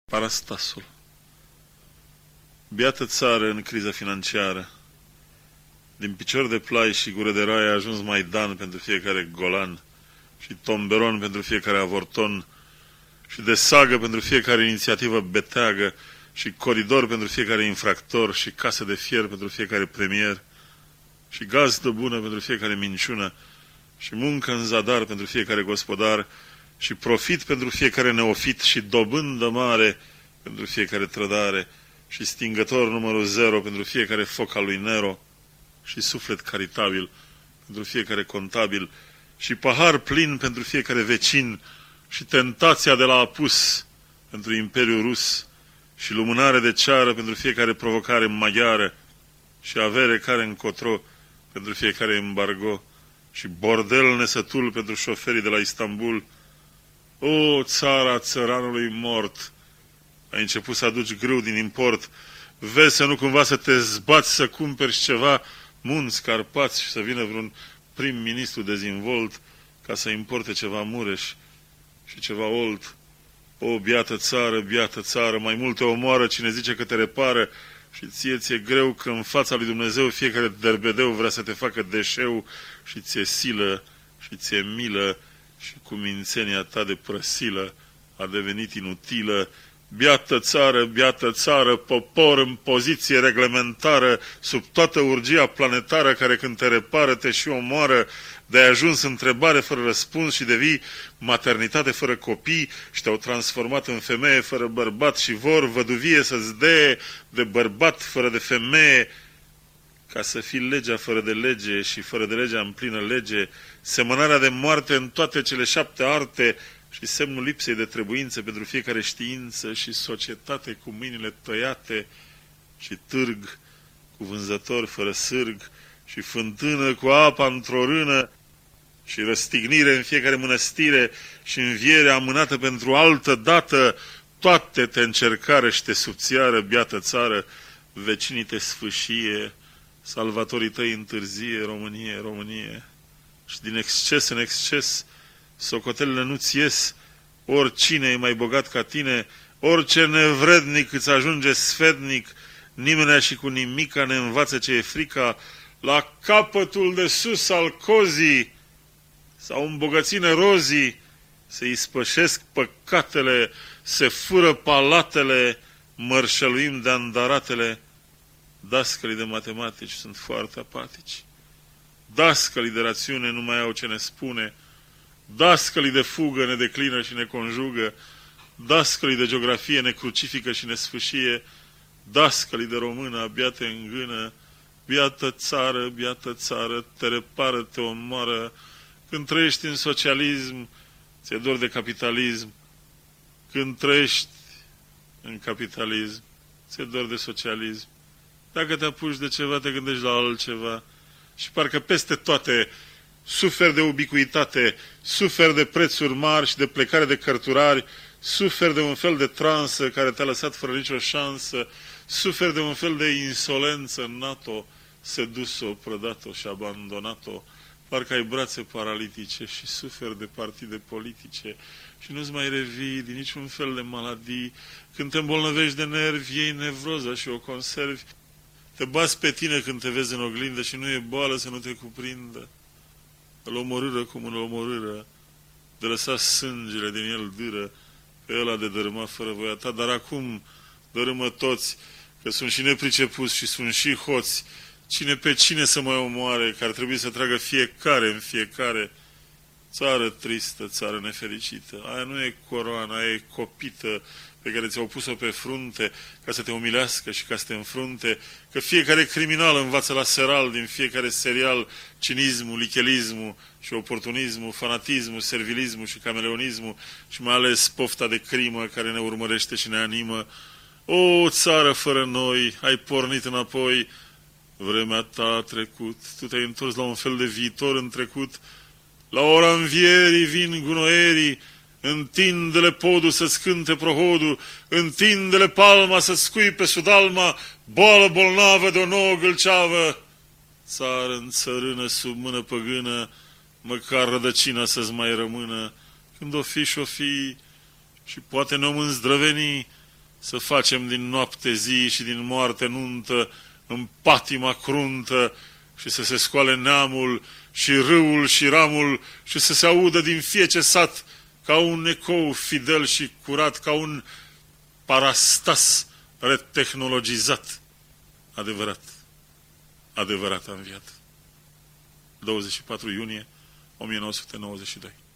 Parastasul. Biată țară în criza financiară. Din picior de plai și gură de rai a ajuns Maidan pentru fiecare golan și tomberon pentru fiecare avorton și de sagă pentru fiecare inițiativă beteagă și coridor pentru fiecare infractor și casă de fier pentru fiecare premier și gazdă bună pentru fiecare minciună și muncă în zadar pentru fiecare gospodar și profit pentru fiecare neofit și dobândă mare pentru fiecare trădare și stingător numărul 0 pentru fiecare foc al lui Nero și suflet caritabil pentru fiecare contabil și pahar plin pentru fiecare vecin și tentația de la apus pentru Imperiul Rus și lumânare de ceară pentru fiecare provocare maghiară și avere care încotro pentru fiecare embargo și bordel nesătul pentru șoferii de la Istanbul. O, țara țăranului mort! Ai început să aduci grâu din import. Vezi să nu cumva să te zbați să cumperi ceva munți, Carpați și să vină vreun prim-ministru dezinvolt ca să importe ceva Mureș și ceva Olt. O, biată țară, mai multe omoară cine zice că te repară și ție greu că în fața lui Dumnezeu fiecare derbedeu vrea să te facă deșeu și ție silă și ție milă și cu mințenia ta de prăsilă a devenit inutilă. Biată țară, popor în poziție reglementară, sub toată urgia planetară care când te repară te și omoară, de-ai ajuns întrebare fără răspuns și devii maternitate fără copii și te-au transformat în femeie fără bărbat și vor văduvie să-ți dee de bărbat fără de femeie, ca să fii legea fără de lege și fără de legea în plină lege, semănarea de moarte în toate cele 7 arte, și semnul lipsei de trebuință pentru fiecare știință și societate cu mâinile tăiate și târg cu vânzători fără sârg și fântână cu apa într-o rână și răstignire în fiecare mănăstire și înviere amânată pentru altă dată, toate te încercară și te subțiară, biată țară, vecinii te sfâșie, salvatorii tăi întârzie, Românie. Și din exces în exces, socotelele nu-ți ies, oricine e mai bogat ca tine, orice nevrednic îți ajunge sfednic, nimenea și cu nimica ne învață ce e frica, la capătul de sus al cozii sau îmbogăține rozii, se ispășesc păcatele, se fură palatele, mărșăluim de andaratele. Dascălii de matematici sunt foarte apatici, dascălii de rațiune nu mai au ce ne spune, dascălii de fugă ne declină și ne conjugă, dascălii de geografie ne crucifică și ne sfâșie, dascălii de română abia te îngână, biată țară, te repară, te omoară, când trăiești în socialism, ți-e dor de capitalism, când trăiești în capitalism, ți-e dor de socialism, dacă te apuci de ceva, te gândești la altceva și parcă peste toate suferi de ubicuitate, suferi de prețuri mari și de plecare de cărturari, suferi de un fel de transă care te-a lăsat fără nicio șansă, suferi de un fel de insolență NATO, sedus-o, prădat-o și abandonat-o, parcă ai brațe paralitice și suferi de partide politice și nu-ți mai revii din niciun fel de maladii. Când te îmbolnăvești de nervi, iei nevroza și o conservi, te bați pe tine când te vezi în oglindă și nu e boală să nu te cuprindă. Îl omorâră cum îl omorâră, de lăsa sângele din el dâră, pe ăla de dărâma fără voia ta, dar acum dărâmă toți, că sunt și nepricepuți și sunt și hoți, cine pe cine să mai omoare, că ar trebui să tragă fiecare în fiecare. Țară tristă, țară nefericită, aia nu e coroana, aia e copită pe care ți-au pus-o pe frunte ca să te umilească și ca să te înfrunte, că fiecare criminal învață la seral din fiecare serial cinismul, lichelismul și oportunismul, fanatismul, servilismul și cameleonismul și mai ales pofta de crimă care ne urmărește și ne animă. O, țară fără noi, ai pornit înapoi, vremea ta a trecut, tu te-ai întors la un fel de viitor în trecut, la ora învierii vin gunoierii, întinde-le podul să-ți cânte prohodul, întinde-le palma să-ți scuipe sudalma, boală bolnavă de o nouă gâlceavă. Țară în țărână sub mână păgână, măcar rădăcina să-ți mai rămână, când o fi și-o fi, și poate ne-om îndrăveni, să facem din noapte zi și din moarte nuntă, în patima cruntă, și să se scoale neamul și râul și ramul și să se audă din fiece sat ca un ecou fidel și curat, ca un parastas retehnologizat. Adevărat, adevărat a înviat. 24 iunie 1992.